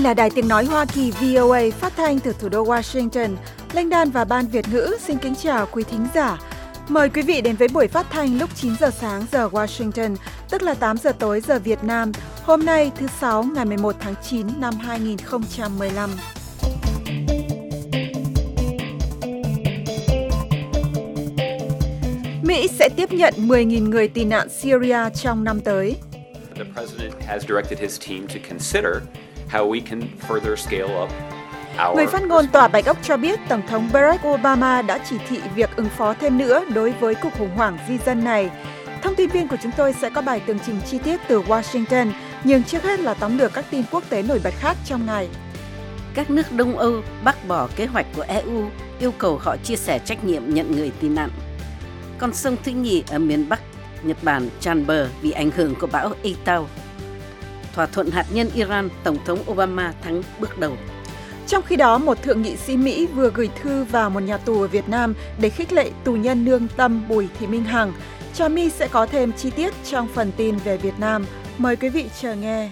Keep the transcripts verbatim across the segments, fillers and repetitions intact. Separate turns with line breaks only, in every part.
là Đài Tiếng Nói Hoa Kỳ vê o a phát thanh từ thủ đô Washington. Linh Đan và Ban Việt ngữ xin kính chào quý thính giả. Mời quý vị đến với buổi phát thanh lúc chín giờ sáng giờ Washington, tức là tám giờ tối giờ Việt Nam, hôm nay thứ Sáu ngày mười một tháng chín năm hai nghìn không trăm mười lăm. Mỹ sẽ tiếp nhận mười nghìn người tị nạn Syria trong năm tới.
The president has directed his team to consider how we can further scale up our...
Người phát ngôn Tòa Bạch Ốc cho biết Tổng thống Barack Obama đã chỉ thị việc ứng phó thêm nữa đối với cuộc khủng hoảng di dân này. Thông tin viên của chúng tôi sẽ có bài tường trình chi tiết từ Washington, nhưng trước hết là tóm lược các tin quốc tế nổi bật khác trong ngày.
Các nước Đông Âu bác bỏ kế hoạch của e u yêu cầu họ chia sẻ trách nhiệm nhận người tị nạn. Con sông thứ nhì ở miền Bắc Nhật Bản tràn bờ vì ảnh hưởng của bão Etau. Thỏa thuận hạt nhân Iran, Tổng thống Obama thắng bước đầu.
Trong khi đó, một thượng nghị sĩ Mỹ vừa gửi thư vào một nhà tù ở Việt Nam để khích lệ tù nhân lương tâm Bùi Thị Minh Hằng. Trà My sẽ có thêm chi tiết trong phần tin về Việt Nam. Mời quý vị chờ nghe.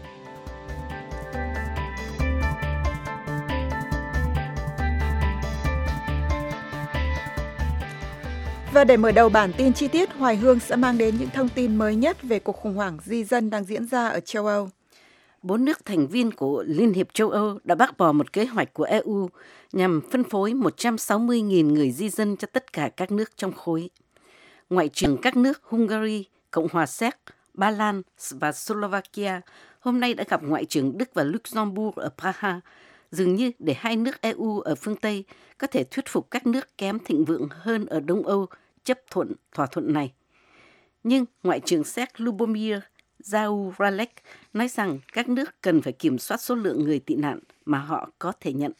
Và để mở đầu bản tin chi tiết, Hoài Hương sẽ mang đến những thông tin mới nhất về cuộc khủng hoảng di dân đang diễn ra ở châu Âu.
Bốn nước thành viên của Liên hiệp châu Âu đã bác bỏ một kế hoạch của e u nhằm phân phối một trăm sáu mươi nghìn người di dân cho tất cả các nước trong khối. Ngoại trưởng các nước Hungary, Cộng hòa Séc, Ba Lan và Slovakia hôm nay đã gặp Ngoại trưởng Đức và Luxembourg ở Praha, dường như để hai nước e u ở phương Tây có thể thuyết phục các nước kém thịnh vượng hơn ở Đông Âu chấp thuận thỏa thuận này. Nhưng Ngoại trưởng Séc Lubomir Zaoralek nói rằng các nước cần phải kiểm soát số lượng người tị nạn mà họ có thể nhận.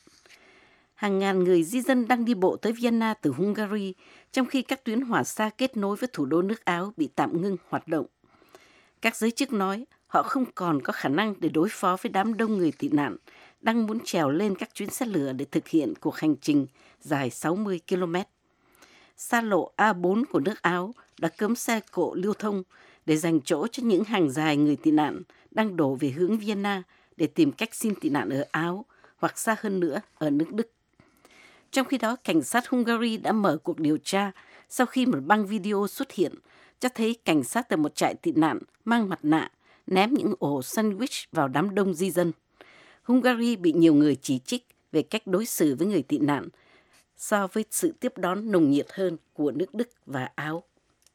Hàng ngàn người di dân đang đi bộ tới Vienna từ Hungary, trong khi các tuyến hỏa xa kết nối với thủ đô nước Áo bị tạm ngưng hoạt động. Các giới chức nói họ không còn có khả năng để đối phó với đám đông người tị nạn đang muốn trèo lên các chuyến xe lửa để thực hiện cuộc hành trình dài sáu mươi ki lô mét. Xa lộ A bốn của nước Áo đã cấm xe cộ lưu thông để dành chỗ cho những hàng dài người tị nạn đang đổ về hướng Vienna để tìm cách xin tị nạn ở Áo hoặc xa hơn nữa ở nước Đức. Trong khi đó, cảnh sát Hungary đã mở cuộc điều tra sau khi một băng video xuất hiện cho thấy cảnh sát tại một trại tị nạn mang mặt nạ ném những ổ sandwich vào đám đông di dân. Hungary bị nhiều người chỉ trích về cách đối xử với người tị nạn so với sự tiếp đón nồng nhiệt hơn của nước Đức và Áo.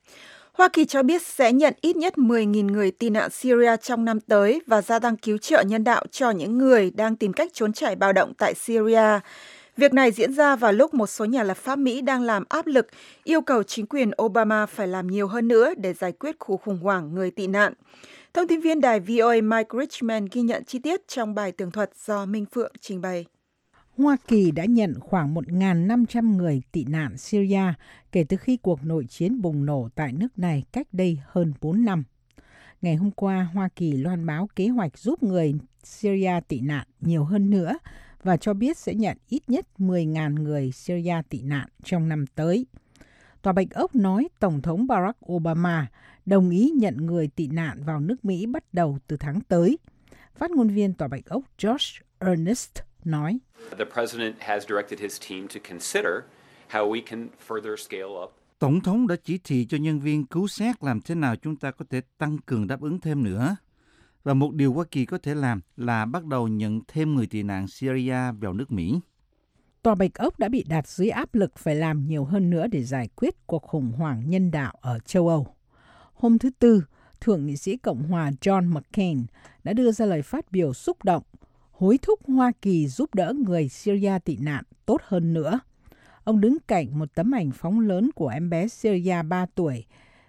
Hoa Kỳ cho biết sẽ nhận ít nhất mười nghìn người tị nạn Syria trong năm tới và gia tăng cứu trợ nhân đạo cho những người đang tìm cách trốn chạy bạo động tại Syria. Việc này diễn ra vào lúc một số nhà lập pháp Mỹ đang làm áp lực yêu cầu chính quyền Obama phải làm nhiều hơn nữa để giải quyết cuộc khủng hoảng người tị nạn. Thông tin viên đài vê o a Mike Richman ghi nhận chi tiết trong bài tường thuật do Minh Phượng trình bày.
Hoa Kỳ đã nhận khoảng một nghìn năm trăm người tị nạn Syria kể từ khi cuộc nội chiến bùng nổ tại nước này cách đây hơn bốn năm. Ngày hôm qua, Hoa Kỳ loan báo kế hoạch giúp người Syria tị nạn nhiều hơn nữa và cho biết sẽ nhận ít nhất mười nghìn người Syria tị nạn trong năm tới. Tòa Bạch Ốc nói Tổng thống Barack Obama đồng ý nhận người tị nạn vào nước Mỹ bắt đầu từ tháng tới. Phát ngôn viên Tòa Bạch Ốc George Ernest nói,
The president has directed his team to consider how we can further scale up.
Tổng thống đã chỉ thị cho nhân viên cứu xét làm thế nào chúng ta có thể tăng cường đáp ứng thêm nữa. Và một điều Hoa Kỳ có thể làm là bắt đầu nhận thêm người tị nạn Syria vào nước Mỹ.
Tòa Bạch Ốc đã bị đặt dưới áp lực phải làm nhiều hơn nữa để giải quyết cuộc khủng hoảng nhân đạo ở châu Âu. Hôm thứ Tư, Thượng nghị sĩ Cộng hòa John McCain đã đưa ra lời phát biểu xúc động, hối thúc Hoa Kỳ giúp đỡ người Syria tị nạn tốt hơn nữa. Ông đứng cạnh một tấm ảnh phóng lớn của em bé Syria ba tuổi,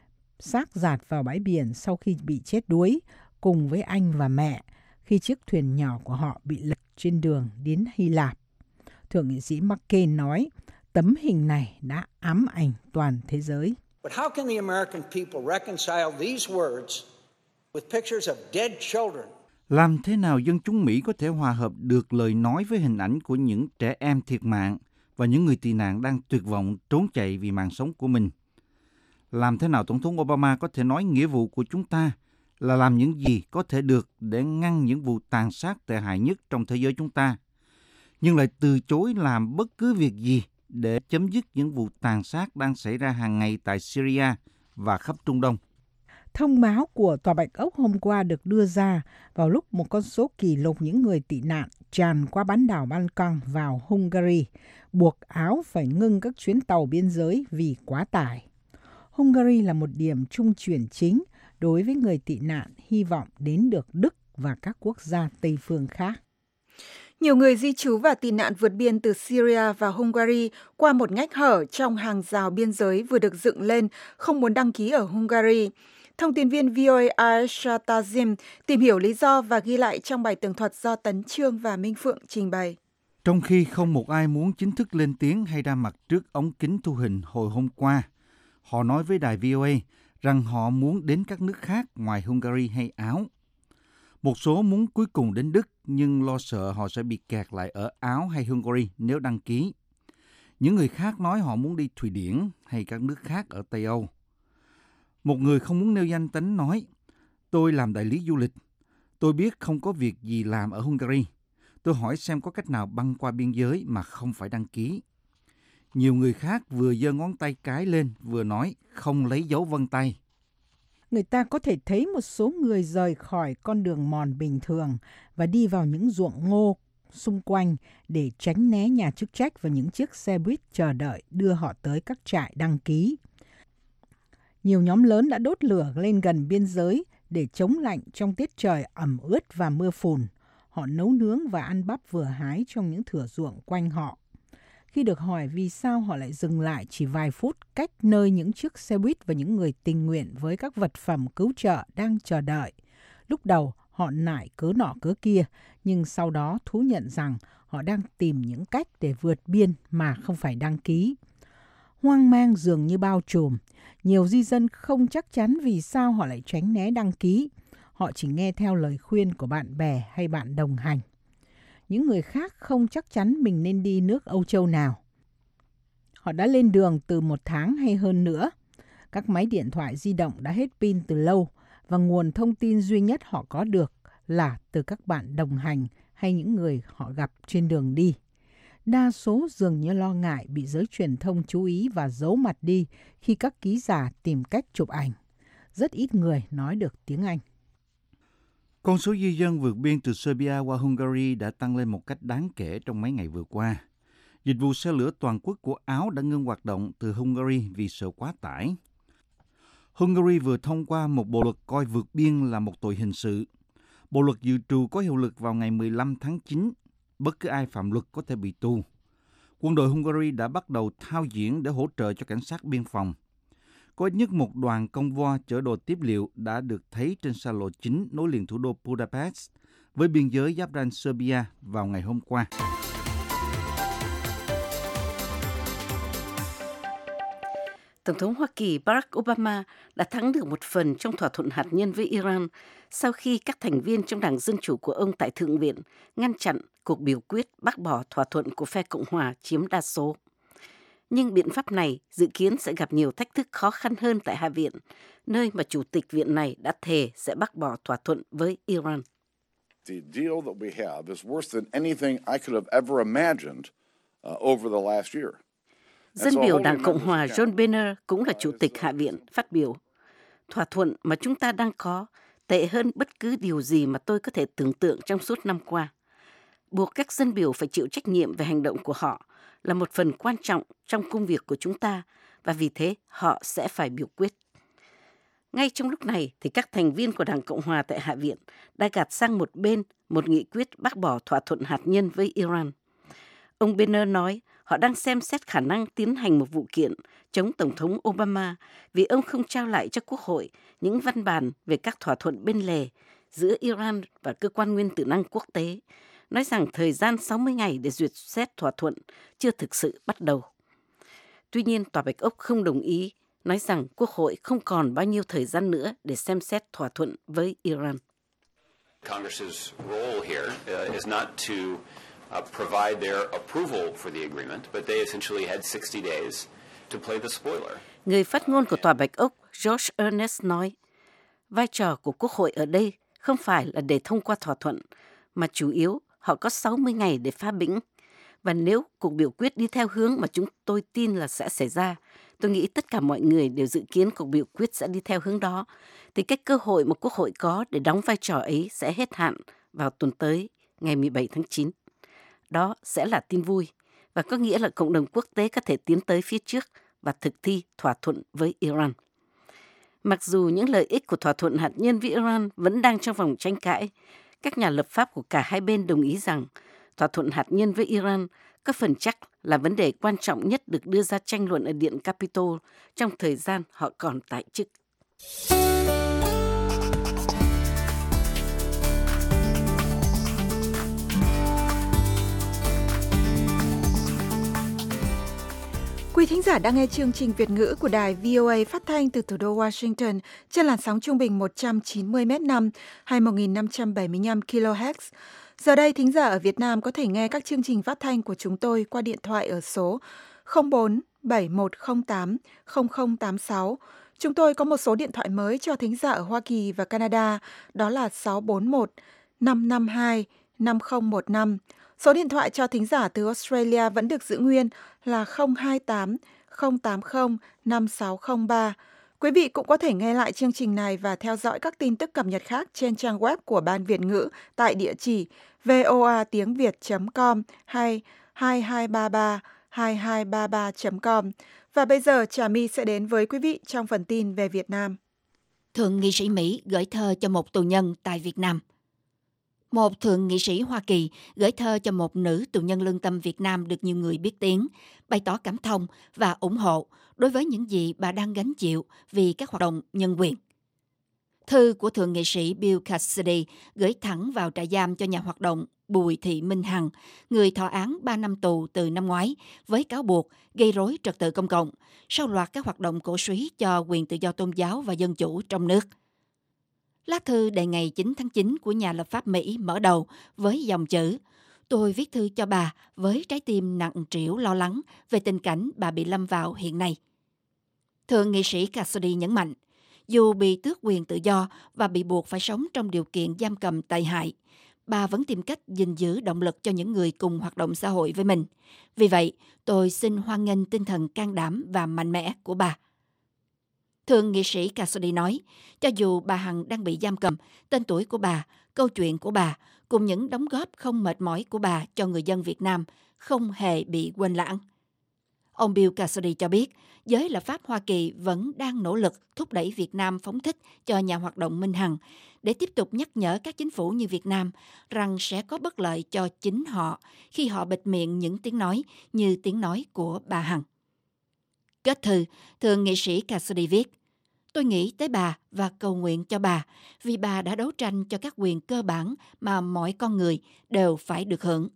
xác dạt vào bãi biển sau khi bị chết đuối, cùng với anh và mẹ, khi chiếc thuyền nhỏ của họ bị lật trên đường đến Hy Lạp. Thượng nghị sĩ McCain nói, tấm hình này đã ám ảnh toàn thế giới.
But how can the American people reconcile these words with pictures of dead children?
Làm thế nào dân chúng Mỹ có thể hòa hợp được lời nói với hình ảnh của những trẻ em thiệt mạng và những người tị nạn đang tuyệt vọng trốn chạy vì mạng sống của mình? Làm thế nào Tổng thống Obama có thể nói nghĩa vụ của chúng ta là làm những gì có thể được để ngăn những vụ tàn sát tệ hại nhất trong thế giới chúng ta, nhưng lại từ chối làm bất cứ việc gì để chấm dứt những vụ tàn sát đang xảy ra hàng ngày tại Syria và khắp Trung Đông.
Thông báo của Tòa Bạch Ốc hôm qua được đưa ra vào lúc một con số kỷ lục những người tị nạn tràn qua bán đảo Balkan vào Hungary, buộc Áo phải ngưng các chuyến tàu biên giới vì quá tải. Hungary là một điểm trung chuyển chính đối với người tị nạn hy vọng đến được Đức và các quốc gia Tây phương khác.
Nhiều người di trú và tị nạn vượt biên từ Syria và Hungary qua một ngách hở trong hàng rào biên giới vừa được dựng lên, không muốn đăng ký ở Hungary. Thông tin viên vê o a Aisha Tazim tìm hiểu lý do và ghi lại trong bài tường thuật do Tấn Trương và Minh Phượng trình bày.
Trong khi không một ai muốn chính thức lên tiếng hay ra mặt trước ống kính thu hình hồi hôm qua, họ nói với đài vê o a rằng họ muốn đến các nước khác ngoài Hungary hay Áo. Một số muốn cuối cùng đến Đức nhưng lo sợ họ sẽ bị kẹt lại ở Áo hay Hungary nếu đăng ký. Những người khác nói họ muốn đi Thụy Điển hay các nước khác ở Tây Âu. Một người không muốn nêu danh tính nói, tôi làm đại lý du lịch. Tôi biết không có việc gì làm ở Hungary. Tôi hỏi xem có cách nào băng qua biên giới mà không phải đăng ký. Nhiều người khác vừa giơ ngón tay cái lên vừa nói không lấy dấu vân tay.
Người ta có thể thấy một số người rời khỏi con đường mòn bình thường và đi vào những ruộng ngô xung quanh để tránh né nhà chức trách và những chiếc xe buýt chờ đợi đưa họ tới các trại đăng ký. Nhiều nhóm lớn đã đốt lửa lên gần biên giới để chống lạnh trong tiết trời ẩm ướt và mưa phùn. Họ nấu nướng và ăn bắp vừa hái trong những thửa ruộng quanh họ. Khi được hỏi vì sao họ lại dừng lại chỉ vài phút cách nơi những chiếc xe buýt và những người tình nguyện với các vật phẩm cứu trợ đang chờ đợi, lúc đầu họ nại cớ nọ cớ kia, nhưng sau đó thú nhận rằng họ đang tìm những cách để vượt biên mà không phải đăng ký. Hoang mang dường như bao trùm. Nhiều di dân không chắc chắn vì sao họ lại tránh né đăng ký. Họ chỉ nghe theo lời khuyên của bạn bè hay bạn đồng hành. Những người khác không chắc chắn mình nên đi nước Âu Châu nào. Họ đã lên đường từ một tháng hay hơn nữa. Các máy điện thoại di động đã hết pin từ lâu và nguồn thông tin duy nhất họ có được là từ các bạn đồng hành hay những người họ gặp trên đường đi. Đa số dường như lo ngại bị giới truyền thông chú ý và giấu mặt đi khi các ký giả tìm cách chụp ảnh. Rất ít người nói được tiếng Anh.
Con số di dân vượt biên từ Serbia qua Hungary đã tăng lên một cách đáng kể trong mấy ngày vừa qua. Dịch vụ xe lửa toàn quốc của Áo đã ngưng hoạt động từ Hungary vì sợ quá tải. Hungary vừa thông qua một bộ luật coi vượt biên là một tội hình sự. Bộ luật dự trù có hiệu lực vào ngày mười lăm tháng chín. Bất cứ ai phạm luật có thể bị tù. Quân đội Hungary đã bắt đầu thao diễn để hỗ trợ cho cảnh sát biên phòng. Có ít nhất một đoàn công voi chở đồ tiếp liệu đã được thấy trên xa lộ chính nối liền thủ đô Budapest với biên giới giáp ranh Serbia vào ngày hôm qua.
Tổng thống Hoa Kỳ Barack Obama đã thắng được một phần trong thỏa thuận hạt nhân với Iran sau khi các thành viên trong Đảng Dân Chủ của ông tại Thượng viện ngăn chặn cuộc biểu quyết bác bỏ thỏa thuận của phe Cộng hòa chiếm đa số. Nhưng biện pháp này dự kiến sẽ gặp nhiều thách thức khó khăn hơn tại Hạ viện, nơi mà Chủ tịch viện này đã thề sẽ bác bỏ thỏa thuận với Iran.
The deal that we have is worse than anything I could have ever imagined uh, over the last year.
Dân biểu Đảng Cộng hòa John Boehner cũng là Chủ tịch Hạ viện phát biểu. Thỏa thuận mà chúng ta đang có tệ hơn bất cứ điều gì mà tôi có thể tưởng tượng trong suốt năm qua. Buộc các dân biểu phải chịu trách nhiệm về hành động của họ là một phần quan trọng trong công việc của chúng ta và vì thế họ sẽ phải biểu quyết. Ngay trong lúc này thì các thành viên của Đảng Cộng hòa tại Hạ viện đã gạt sang một bên một nghị quyết bác bỏ thỏa thuận hạt nhân với Iran. Ông Boehner nói họ đang xem xét khả năng tiến hành một vụ kiện chống Tổng thống Obama vì ông không trao lại cho Quốc hội những văn bản về các thỏa thuận bên lề giữa Iran và Cơ quan Nguyên tử năng quốc tế, nói rằng thời gian sáu mươi ngày để duyệt xét thỏa thuận chưa thực sự bắt đầu. Tuy nhiên, Tòa Bạch Ốc không đồng ý, nói rằng Quốc hội không còn bao nhiêu thời gian nữa để xem xét thỏa thuận với Iran.
Congress's role here uh, is not to uh, provide their approval for the agreement, but they essentially had sixty days to play the spoiler.
Người phát ngôn của Tòa Bạch Ốc, Josh Earnest nói, Vai trò của Quốc hội ở đây không phải là để thông qua thỏa thuận, mà chủ yếu họ có sáu mươi ngày để phá bĩnh. Và nếu cuộc biểu quyết đi theo hướng mà chúng tôi tin là sẽ xảy ra, tôi nghĩ tất cả mọi người đều dự kiến cuộc biểu quyết sẽ đi theo hướng đó, thì cái cơ hội mà Quốc hội có để đóng vai trò ấy sẽ hết hạn vào tuần tới, ngày mười bảy tháng chín. Đó sẽ là tin vui, và có nghĩa là cộng đồng quốc tế có thể tiến tới phía trước và thực thi thỏa thuận với Iran. Mặc dù những lợi ích của thỏa thuận hạt nhân với Iran vẫn đang trong vòng tranh cãi, các nhà lập pháp của cả hai bên đồng ý rằng thỏa thuận hạt nhân với Iran có phần chắc là vấn đề quan trọng nhất được đưa ra tranh luận ở Điện Capitol trong thời gian họ còn tại chức.
Quý thính giả đang nghe chương trình Việt ngữ của đài vê o a phát thanh từ thủ đô Washington trên làn sóng trung bình một trăm chín mươi mét năm hay một nghìn năm trăm bảy mươi lăm ki lô héc. Giờ đây, thính giả ở Việt Nam có thể nghe các chương trình phát thanh của chúng tôi qua điện thoại ở số không bốn bảy một không tám không không tám sáu. Chúng tôi có một số điện thoại mới cho thính giả ở Hoa Kỳ và Canada, đó là sáu bốn một năm năm hai năm không một năm. Số điện thoại cho thính giả từ Australia vẫn được giữ nguyên là không hai tám không tám không năm sáu không ba. Quý vị cũng có thể nghe lại chương trình này và theo dõi các tin tức cập nhật khác trên trang web của Ban Việt ngữ tại địa chỉ voa tiếng việt chấm com hay hai hai ba ba hai hai ba ba chấm com. Và bây giờ Trà My sẽ đến với quý vị trong phần tin về Việt Nam.
Thượng nghị sĩ Mỹ gửi thơ cho một tù nhân tại Việt Nam. Một thượng nghị sĩ Hoa Kỳ gửi thơ cho một nữ tù nhân lương tâm Việt Nam được nhiều người biết tiếng, bày tỏ cảm thông và ủng hộ đối với những gì bà đang gánh chịu vì các hoạt động nhân quyền. Thư của thượng nghị sĩ Bill Cassidy gửi thẳng vào trại giam cho nhà hoạt động Bùi Thị Minh Hằng, người thọ án ba năm tù từ năm ngoái với cáo buộc gây rối trật tự công cộng sau loạt các hoạt động cổ súy cho quyền tự do tôn giáo và dân chủ trong nước. Lá thư đề ngày chín tháng chín của nhà lập pháp Mỹ mở đầu với dòng chữ: "Tôi viết thư cho bà với trái tim nặng trĩu lo lắng về tình cảnh bà bị lâm vào hiện nay." Thượng nghị sĩ Cassidy nhấn mạnh, dù bị tước quyền tự do và bị buộc phải sống trong điều kiện giam cầm tệ hại, bà vẫn tìm cách gìn giữ động lực cho những người cùng hoạt động xã hội với mình. Vì vậy, tôi xin hoan nghênh tinh thần can đảm và mạnh mẽ của bà. Thượng nghị sĩ Cassidy nói, cho dù bà Hằng đang bị giam cầm, tên tuổi của bà, câu chuyện của bà, cùng những đóng góp không mệt mỏi của bà cho người dân Việt Nam không hề bị quên lãng. Ông Bill Cassidy cho biết, giới lập pháp Hoa Kỳ vẫn đang nỗ lực thúc đẩy Việt Nam phóng thích cho nhà hoạt động Minh Hằng để tiếp tục nhắc nhở các chính phủ như Việt Nam rằng sẽ có bất lợi cho chính họ khi họ bịt miệng những tiếng nói như tiếng nói của bà Hằng. Kết thư, thượng nghị sĩ Cassidy viết, tôi nghĩ tới bà và cầu nguyện cho bà vì bà đã đấu tranh cho các quyền cơ bản mà mọi con người đều phải được hưởng.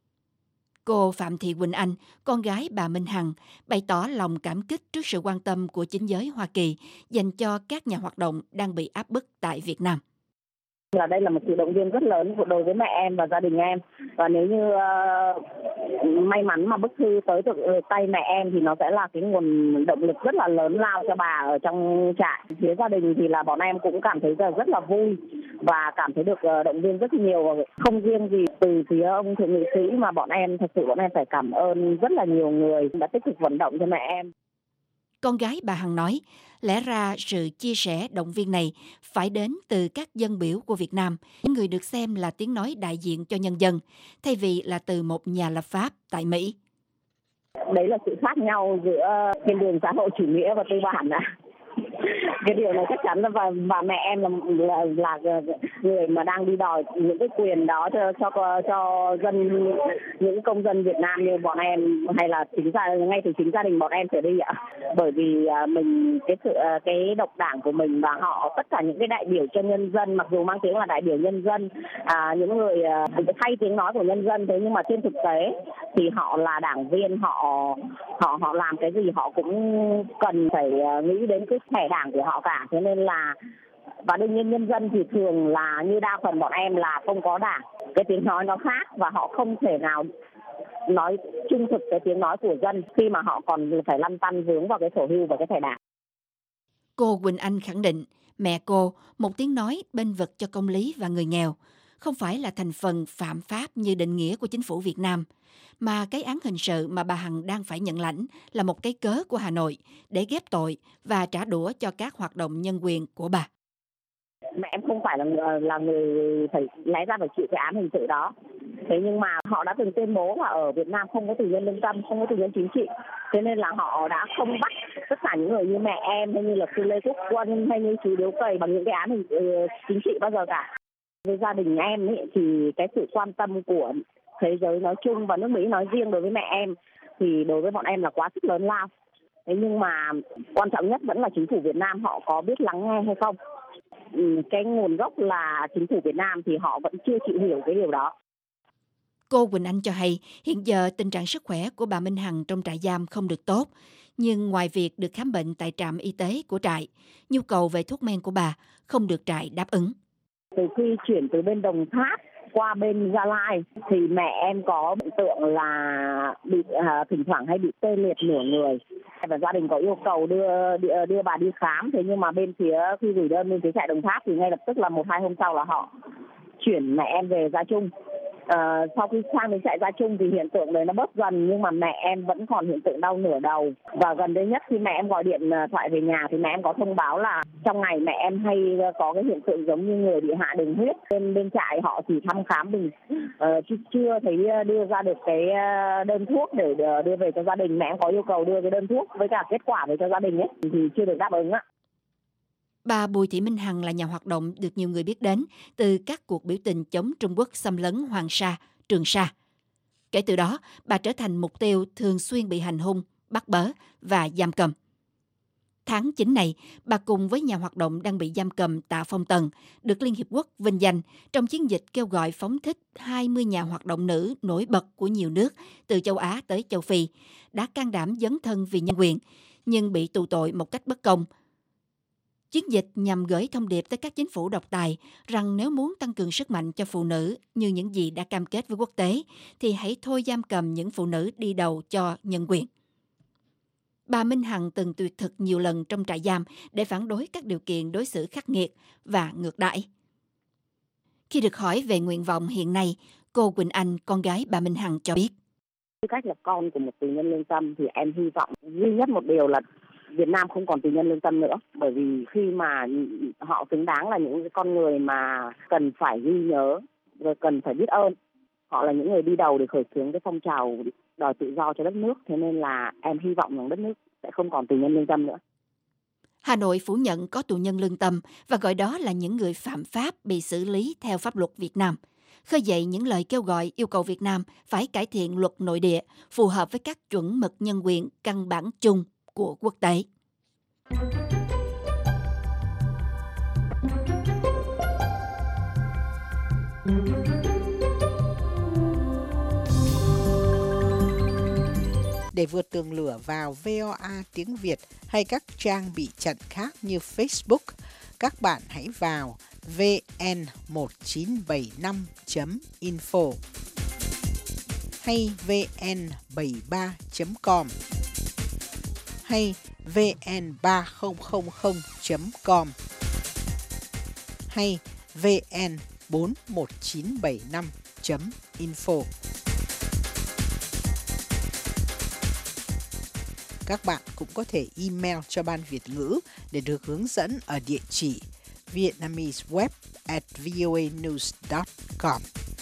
Cô Phạm Thị Quỳnh Anh, con gái bà Minh Hằng, bày tỏ lòng cảm kích trước sự quan tâm của chính giới Hoa Kỳ dành cho các nhà hoạt động đang bị áp bức tại Việt Nam.
Là đây là một sự động viên rất lớn đối với mẹ em và gia đình em, và nếu như uh, may mắn mà bức thư tới được tay mẹ em thì nó sẽ là cái nguồn động lực rất là lớn lao cho bà ở trong trại. Phía gia đình thì là bọn em cũng cảm thấy rất là vui và cảm thấy được uh, động viên rất nhiều, không riêng gì từ phía ông thượng nghị sĩ mà bọn em thật sự bọn em phải cảm ơn rất là nhiều người đã tích cực vận động cho mẹ em.
Con gái bà Hằng nói, lẽ ra sự chia sẻ động viên này phải đến từ các dân biểu của Việt Nam, những người được xem là tiếng nói đại diện cho nhân dân, thay vì là từ một nhà lập pháp tại Mỹ.
Đấy là sự khác nhau giữa thiên đường xã hội chủ nghĩa và tư bản ạ. Cái điều này chắc chắn là và, và mẹ em là, là là người mà đang đi đòi những cái quyền đó cho cho cho dân, những công dân Việt Nam như bọn em, hay là chính gia ngay từ chính gia đình bọn em trở đi ạ. Bởi vì mình cái sự cái độc đảng của mình và họ tất cả những cái đại biểu cho nhân dân, mặc dù mang tiếng là đại biểu nhân dân, à, những người thay tiếng nói của nhân dân, thế nhưng mà trên thực tế thì họ là đảng viên, họ họ họ làm cái gì họ cũng cần phải nghĩ đến cái thẻ đảng của họ cả. Thế nên là, và đương nhiên nhân dân thì thường là như đa phần bọn em là không có đảng, cái tiếng nói nó khác và họ không thể nào nói trung thực cái tiếng nói của dân khi mà họ còn phải lăn tăn vướng vào cái sổ hưu và cái thẻ đảng.
Cô Quỳnh Anh khẳng định Mẹ cô, một tiếng nói bênh vực cho công lý và người nghèo, không phải là thành phần phạm pháp như định nghĩa của chính phủ Việt Nam, mà cái án hình sự mà bà Hằng đang phải nhận lãnh là một cái cớ của Hà Nội để ghép tội và trả đũa cho các hoạt động nhân quyền của bà.
Mẹ em không phải là người, là người phải lẽ ra phải chịu cái án hình sự đó. Thế nhưng mà họ đã từng tuyên bố là ở Việt Nam không có tù nhân lương tâm, không có tù nhân chính trị. Thế nên là họ đã không bắt tất cả những người như mẹ em hay như là sư Lê Quốc Quân hay như chú Điếu Cày bằng những cái án hình sự chính trị bao giờ cả. Với gia đình em ấy, thì cái sự quan tâm của thế giới nói chung và nước Mỹ nói riêng đối với mẹ em thì đối với bọn em là quá sức lớn lao. Thế nhưng mà quan trọng nhất vẫn là chính phủ Việt Nam họ có biết lắng nghe hay không. Cái nguồn gốc là chính phủ Việt Nam thì họ vẫn chưa chịu hiểu cái điều đó.
Cô Quỳnh Anh cho hay hiện giờ tình trạng sức khỏe của bà Minh Hằng trong trại giam không được tốt. Nhưng ngoài việc được khám bệnh tại trạm y tế của trại, nhu cầu về thuốc men của bà không được trại đáp ứng.
Từ khi chuyển từ bên Đồng Tháp qua bên Gia Lai thì mẹ em có hiện tượng là bị à, thỉnh thoảng hay bị tê liệt nửa người. Và gia đình có yêu cầu đưa, đưa đưa bà đi khám, thế nhưng mà bên phía khi gửi đơn bên phía trại Đồng Tháp thì ngay lập tức là một hai hôm sau là họ chuyển mẹ em về Gia Trung. À, sau khi sang đến trại Gia Trung thì hiện tượng đấy nó bớt dần, nhưng mà mẹ em vẫn còn hiện tượng đau nửa đầu. Và gần đây nhất khi mẹ em gọi điện thoại về nhà thì mẹ em có thông báo là trong ngày mẹ em hay có cái hiện tượng giống như người bị hạ đường huyết. Bên bên trại họ chỉ thăm khám mình, uh, chưa thấy đưa ra được cái đơn thuốc để đưa về cho gia đình. Mẹ em có yêu cầu đưa cái đơn thuốc với cả kết quả về cho gia đình ấy thì chưa được đáp ứng ạ.
Bà Bùi Thị Minh Hằng là nhà hoạt động được nhiều người biết đến từ các cuộc biểu tình chống Trung Quốc xâm lấn Hoàng Sa, Trường Sa. Kể từ đó, bà trở thành mục tiêu thường xuyên bị hành hung, bắt bớ và giam cầm. Tháng chín này, bà cùng với nhà hoạt động đang bị giam cầm Tạ Phong Tần được Liên Hiệp Quốc vinh danh trong chiến dịch kêu gọi phóng thích hai mươi nhà hoạt động nữ nổi bật của nhiều nước từ châu Á tới châu Phi, đã can đảm dấn thân vì nhân quyền, nhưng bị tù tội một cách bất công. Chiến dịch nhằm gửi thông điệp tới các chính phủ độc tài rằng nếu muốn tăng cường sức mạnh cho phụ nữ như những gì đã cam kết với quốc tế, thì hãy thôi giam cầm những phụ nữ đi đầu cho nhân quyền. Bà Minh Hằng từng tuyệt thực nhiều lần trong trại giam để phản đối các điều kiện đối xử khắc nghiệt và ngược đãi. Khi được hỏi về nguyện vọng hiện nay, cô Quỳnh Anh, con gái bà Minh Hằng cho biết.
Tư cách là con của một tù nhân lương tâm thì em hy vọng duy nhất một điều là Việt Nam không còn tù nhân lương tâm nữa, bởi vì khi mà họ xứng đáng là những con người mà cần phải ghi nhớ, rồi cần phải biết ơn. Họ là những người đi đầu để khởi xướng cái phong trào đòi tự do cho đất nước, thế nên là em hy vọng rằng đất nước sẽ không còn tù nhân lương tâm nữa.
Hà Nội phủ nhận có tù nhân lương tâm và gọi đó là những người phạm pháp bị xử lý theo pháp luật Việt Nam, khơi dậy những lời kêu gọi yêu cầu Việt Nam phải cải thiện luật nội địa phù hợp với các chuẩn mực nhân quyền căn bản chung của quốc tế.
Để vượt tường lửa vào vê o a tiếng Việt hay các trang bị chặn khác như Facebook, các bạn hãy vào vê en một chín bảy năm chấm info hay vê en bảy ba chấm com hay vê en ba không không không chấm com hay vê en bốn một chín bảy năm chấm info. Các bạn cũng có thể email cho Ban Việt ngữ để được hướng dẫn ở địa chỉ vietnameseweb at voanews dot com.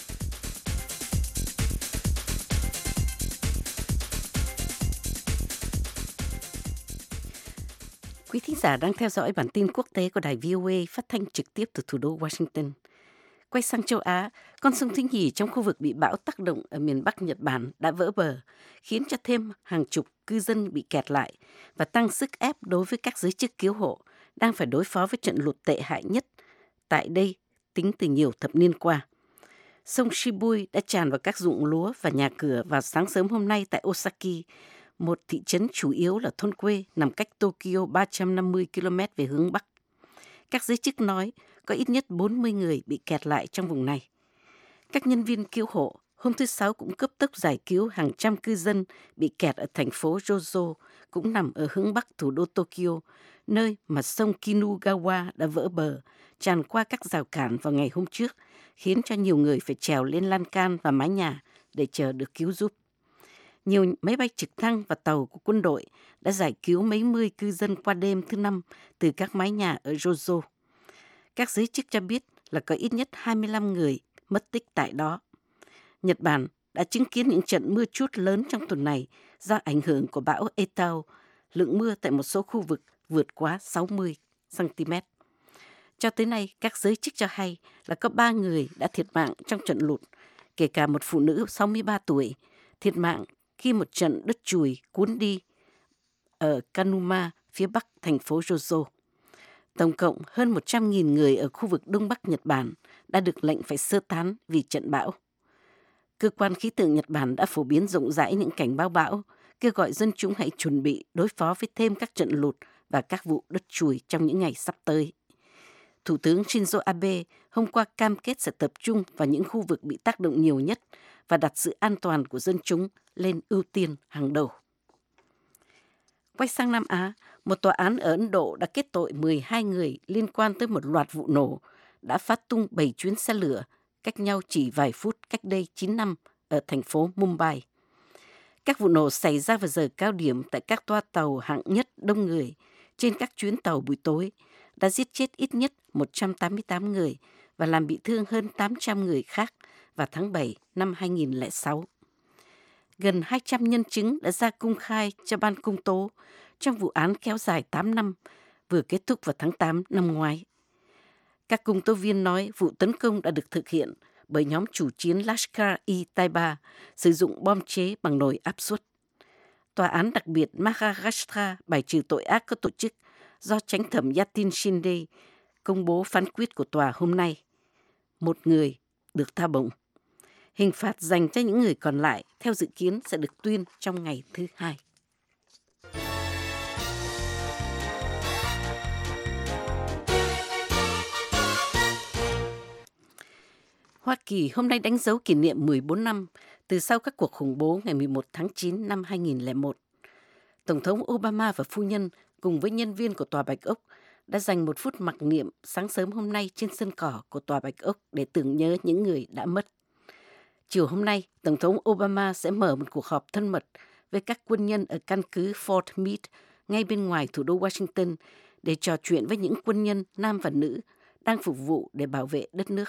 Quý thính giả đang theo dõi bản tin quốc tế của đài vê o a phát thanh trực tiếp từ thủ đô Washington. Quay sang châu Á, con sông Thứ Nhì trong khu vực bị bão tác động ở miền Bắc Nhật Bản đã vỡ bờ, khiến cho thêm hàng chục cư dân bị kẹt lại và tăng sức ép đối với các giới chức cứu hộ đang phải đối phó với trận lụt tệ hại nhất tại đây tính từ nhiều thập niên qua. Sông Shibui đã tràn vào các ruộng lúa và nhà cửa vào sáng sớm hôm nay tại Osaki, một thị trấn chủ yếu là thôn quê nằm cách Tokyo ba trăm năm mươi ki lô mét về hướng Bắc. Các giới chức nói có ít nhất bốn mươi người bị kẹt lại trong vùng này. Các nhân viên cứu hộ hôm thứ Sáu cũng cấp tốc giải cứu hàng trăm cư dân bị kẹt ở thành phố Jozo, cũng nằm ở hướng Bắc thủ đô Tokyo, nơi mà sông Kinugawa đã vỡ bờ, tràn qua các rào cản vào ngày hôm trước, khiến cho nhiều người phải trèo lên lan can và mái nhà để chờ được cứu giúp. Nhiều máy bay trực thăng và tàu của quân đội đã giải cứu mấy mươi cư dân qua đêm thứ Năm từ các mái nhà ở Jozo. Các giới chức cho biết là có ít nhất hai mươi lăm người mất tích tại đó. Nhật Bản đã chứng kiến những trận mưa trút lớn trong tuần này do ảnh hưởng của bão Etao. Lượng mưa tại một số khu vực vượt quá sáu mươi xăng-ti-mét. Cho tới nay, các giới chức cho hay là có ba người đã thiệt mạng trong trận lụt, kể cả một phụ nữ sáu mươi ba tuổi, thiệt mạng khi một trận đất chùi cuốn đi ở Kanuma, phía bắc thành phố Jozo. Tổng cộng hơn một trăm nghìn người ở khu vực Đông Bắc Nhật Bản đã được lệnh phải sơ tán vì trận bão. Cơ quan khí tượng Nhật Bản đã phổ biến rộng rãi những cảnh báo bão, kêu gọi dân chúng hãy chuẩn bị đối phó với thêm các trận lụt và các vụ đất chùi trong những ngày sắp tới. Thủ tướng Shinzo Abe hôm qua cam kết sẽ tập trung vào những khu vực bị tác động nhiều nhất và đặt sự an toàn của dân chúng lên ưu tiên hàng đầu. Quay sang Nam Á, một tòa án ở Ấn Độ đã kết tội mười hai người liên quan tới một loạt vụ nổ đã phát tung bảy chuyến xe lửa cách nhau chỉ vài phút cách đây chín năm ở thành phố Mumbai. Các vụ nổ xảy ra vào giờ cao điểm tại các toa tàu hạng nhất đông người trên các chuyến tàu buổi tối đã giết chết ít nhất một trăm tám mươi tám người và làm bị thương hơn tám trăm người khác vào tháng bảy năm hai nghìn lẻ sáu. Gần hai trăm nhân chứng đã ra công khai cho ban công tố trong vụ án kéo dài tám năm, vừa kết thúc vào tháng tám năm ngoái. Các công tố viên nói vụ tấn công đã được thực hiện bởi nhóm chủ chiến Lashkar-e-Taiba sử dụng bom chế bằng nồi áp suất. Tòa án đặc biệt Maharashtra bài trừ tội ác có tổ chức do chánh thẩm Yatin Shinde công bố phán quyết của tòa hôm nay. Một người được tha bổng. Hình phạt dành cho những người còn lại theo dự kiến sẽ được tuyên trong ngày thứ hai. Hoa Kỳ hôm nay đánh dấu kỷ niệm mười bốn năm từ sau các cuộc khủng bố ngày mười một tháng chín năm hai nghìn lẻ một. Tổng thống Obama và phu nhân cùng với nhân viên của Tòa Bạch Ốc đã dành một phút mặc niệm sáng sớm hôm nay trên sân cỏ của Tòa Bạch Ốc để tưởng nhớ những người đã mất. Chiều hôm nay, Tổng thống Obama sẽ mở một cuộc họp thân mật với các quân nhân ở căn cứ Fort Meade ngay bên ngoài thủ đô Washington để trò chuyện với những quân nhân nam và nữ đang phục vụ để bảo vệ đất nước.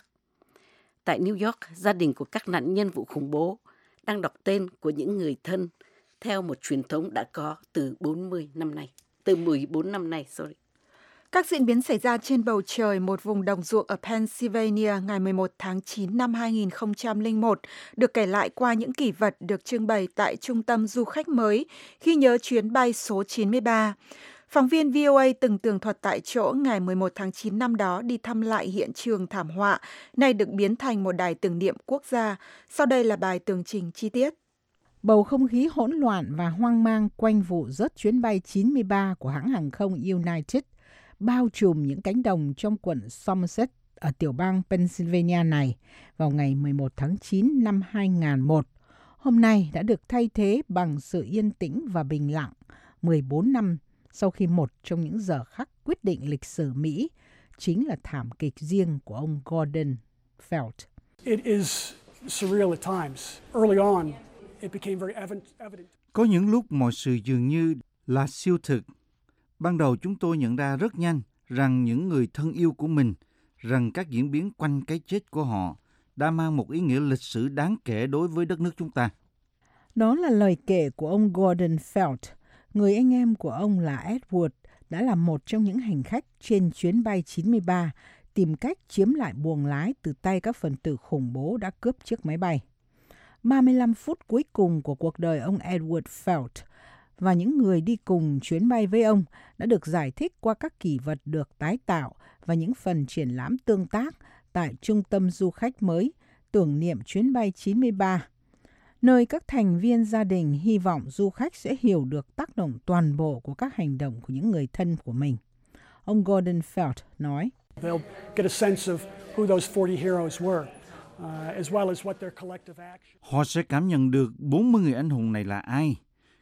Tại New York, gia đình của các nạn nhân vụ khủng bố đang đọc tên của những người thân theo một truyền thống đã có từ bốn mươi năm nay, từ mười bốn năm nay, sorry.
Các diễn biến xảy ra trên bầu trời một vùng đồng ruộng ở Pennsylvania ngày mười một tháng chín năm hai nghìn không trăm lẻ một được kể lại qua những kỷ vật được trưng bày tại Trung tâm Du khách mới khi nhớ chuyến bay số chín mươi ba. Phóng viên vê o a từng tường thuật tại chỗ ngày mười một tháng chín năm đó đi thăm lại hiện trường thảm họa, nay được biến thành một đài tưởng niệm quốc gia. Sau đây là bài tường trình chi tiết.
Bầu không khí hỗn loạn và hoang mang quanh vụ rớt chuyến bay chín mươi ba của hãng hàng không United bao trùm những cánh đồng trong quận Somerset ở tiểu bang Pennsylvania này vào ngày mười một tháng chín năm hai nghìn lẻ một. Hôm nay đã được thay thế bằng sự yên tĩnh và bình lặng mười bốn năm sau khi một trong những giờ khắc quyết định lịch sử Mỹ chính là thảm kịch riêng của ông Gordon Felt.
It is surreal at times. Early on, it became very evident.
Có những lúc mọi sự dường như là siêu thực. Ban đầu chúng tôi nhận ra rất nhanh rằng những người thân yêu của mình, rằng các diễn biến quanh cái chết của họ đã mang một ý nghĩa lịch sử đáng kể đối với đất nước chúng ta.
Đó là lời kể của ông Gordon Felt. Người anh em của ông là Edward đã là một trong những hành khách trên chuyến bay chín mươi ba tìm cách chiếm lại buồng lái từ tay các phần tử khủng bố đã cướp chiếc máy bay. ba mươi lăm phút cuối cùng của cuộc đời ông Edward Felt và những người đi cùng chuyến bay với ông đã được giải thích qua các kỷ vật được tái tạo và những phần triển lãm tương tác tại Trung tâm Du khách mới tưởng niệm chuyến bay chín mươi ba, nơi các thành viên gia đình hy vọng du khách sẽ hiểu được tác động toàn bộ của các hành động của những người thân của mình. Ông Gordon Felt nói,
They'll get a sense of who those forty heroes were, uh, as well as what their collective action.
Họ sẽ cảm nhận được bốn mươi người anh hùng này là ai,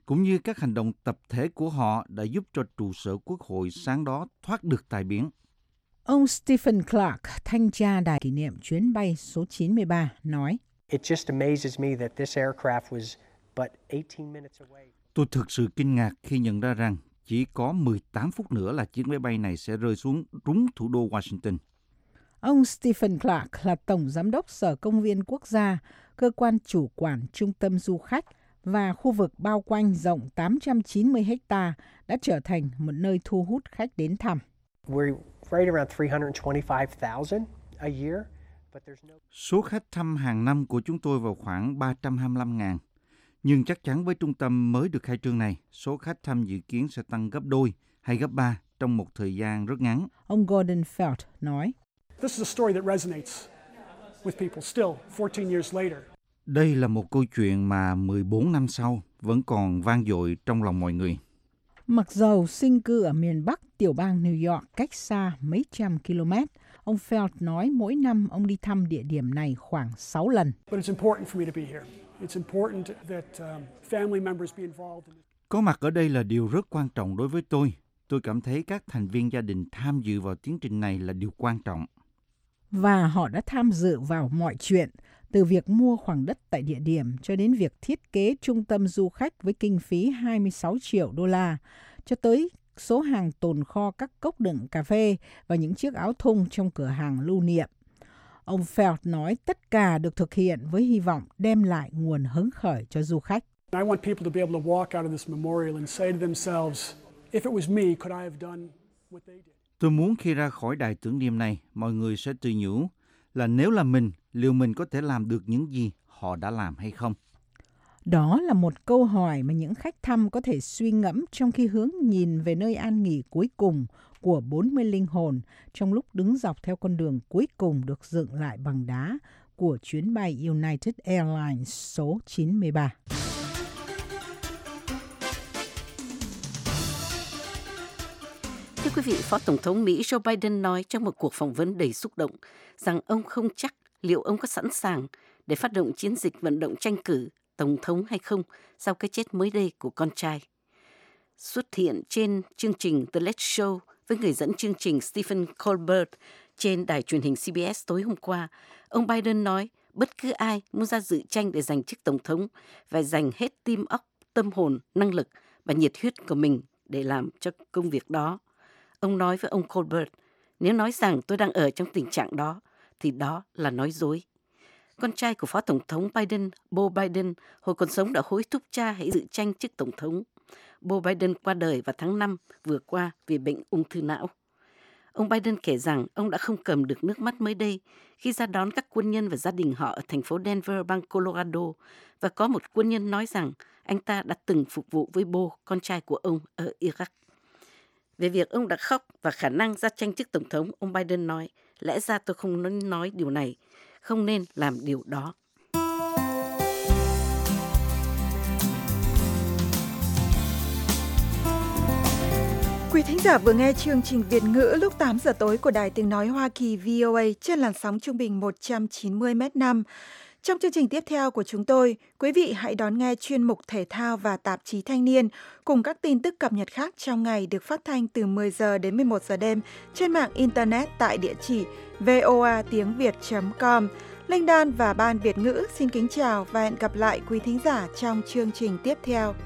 cũng như các hành động tập thể của họ đã giúp cho trụ sở Quốc hội sáng đó thoát được tai biến.
Ông Stephen Clark, thanh tra đài kỷ niệm chuyến bay số chín mươi ba, nói:
It just amazes me that this aircraft was but eighteen minutes away.
Tôi thực sự kinh ngạc khi nhận ra rằng chỉ có mười tám phút nữa là chiếc máy bay này sẽ rơi xuống đúng thủ đô Washington.
Ông Stephen Clark là Tổng Giám đốc Sở Công viên Quốc gia, cơ quan chủ quản trung tâm du khách và khu vực bao quanh rộng tám trăm chín mươi héc-ta đã trở thành một nơi thu hút khách đến thăm.
We're right around three hundred twenty-five thousand a year, but there's no...
Số khách thăm hàng năm của chúng tôi vào khoảng ba trăm hai mươi lăm nghìn. Nhưng chắc chắn với trung tâm mới được khai trương này, số khách thăm dự kiến sẽ tăng gấp đôi hay gấp ba trong một thời gian rất ngắn.
Ông Gordon Felt nói:
This is a story that resonates with people still fourteen years later.
Đây là một câu chuyện mà mười bốn năm sau vẫn còn vang dội trong lòng mọi người.
Mặc dầu sinh cư ở miền Bắc tiểu bang New York cách xa mấy trăm km, ông Felt nói mỗi năm ông đi thăm địa điểm này khoảng sáu lần.
But it's important for me to be here. It's important that um, family members be involved.
Có mặt ở đây là điều rất quan trọng đối với tôi. Tôi cảm thấy các thành viên gia đình tham dự vào tiến trình này là điều quan trọng.
Và họ đã tham dự vào mọi chuyện, từ việc mua khoảng đất tại địa điểm cho đến việc thiết kế trung tâm du khách với kinh phí hai mươi sáu triệu đô la, cho tới số hàng tồn kho các cốc đựng cà phê và những chiếc áo thun trong cửa hàng lưu niệm. Ông Felt nói tất cả được thực hiện với hy vọng đem lại nguồn hứng khởi cho du khách.
I want people to be able to walk out of this memorial and say to themselves, if it was me, could I have done what they did?
Tôi muốn khi ra khỏi đài tưởng niệm này, mọi người sẽ tự nhủ là nếu là mình, liệu mình có thể làm được những gì họ đã làm hay không?
Đó là một câu hỏi mà những khách thăm có thể suy ngẫm trong khi hướng nhìn về nơi an nghỉ cuối cùng của bốn mươi linh hồn trong lúc đứng dọc theo con đường cuối cùng được dựng lại bằng đá của chuyến bay United Airlines số chín mươi ba.
Thưa quý vị, Phó Tổng thống Mỹ Joe Biden nói trong một cuộc phỏng vấn đầy xúc động rằng ông không chắc liệu ông có sẵn sàng để phát động chiến dịch vận động tranh cử Tổng thống hay không sau cái chết mới đây của con trai. Xuất hiện trên chương trình The Late Show với người dẫn chương trình Stephen Colbert trên đài truyền hình xê bê ét tối hôm qua, ông Biden nói bất cứ ai muốn ra dự tranh để giành chức Tổng thống phải dành hết tim óc, tâm hồn, năng lực và nhiệt huyết của mình để làm cho công việc đó. Ông nói với ông Colbert, nếu nói rằng tôi đang ở trong tình trạng đó, thì đó là nói dối. Con trai của Phó Tổng thống Biden, Beau Biden, hồi còn sống đã hối thúc cha hãy dự tranh chức Tổng thống. Beau Biden qua đời vào tháng năm vừa qua vì bệnh ung thư não. Ông Biden kể rằng ông đã không cầm được nước mắt mới đây khi ra đón các quân nhân và gia đình họ ở thành phố Denver, bang Colorado, và có một quân nhân nói rằng anh ta đã từng phục vụ với Beau, con trai của ông, ở Iraq. Về việc ông đã khóc và khả năng ra tranh chức Tổng thống, ông Biden nói, lẽ ra tôi không nên nói điều này, không nên làm điều đó.
Quý thính giả vừa nghe chương trình Việt ngữ lúc tám giờ tối của Đài Tiếng Nói Hoa Kỳ vê o a trên làn sóng trung bình một trăm chín mươi mét năm. Trong chương trình tiếp theo của chúng tôi, quý vị hãy đón nghe chuyên mục thể thao và tạp chí Thanh niên cùng các tin tức cập nhật khác trong ngày được phát thanh từ mười giờ đến mười một giờ đêm trên mạng Internet tại địa chỉ voa tiếng việt chấm com. Linh Đan và Ban Việt ngữ xin kính chào và hẹn gặp lại quý thính giả trong chương trình tiếp theo.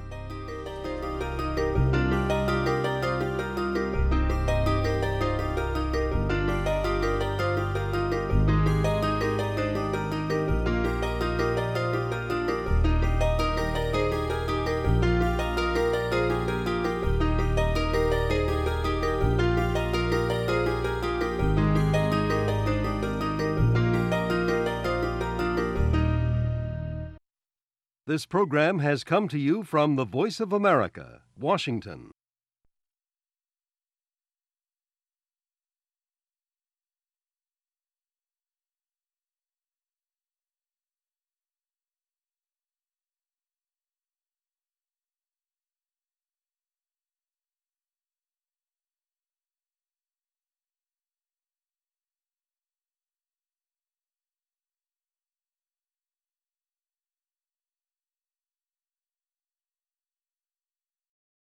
This program has come to you from the Voice of America, Washington.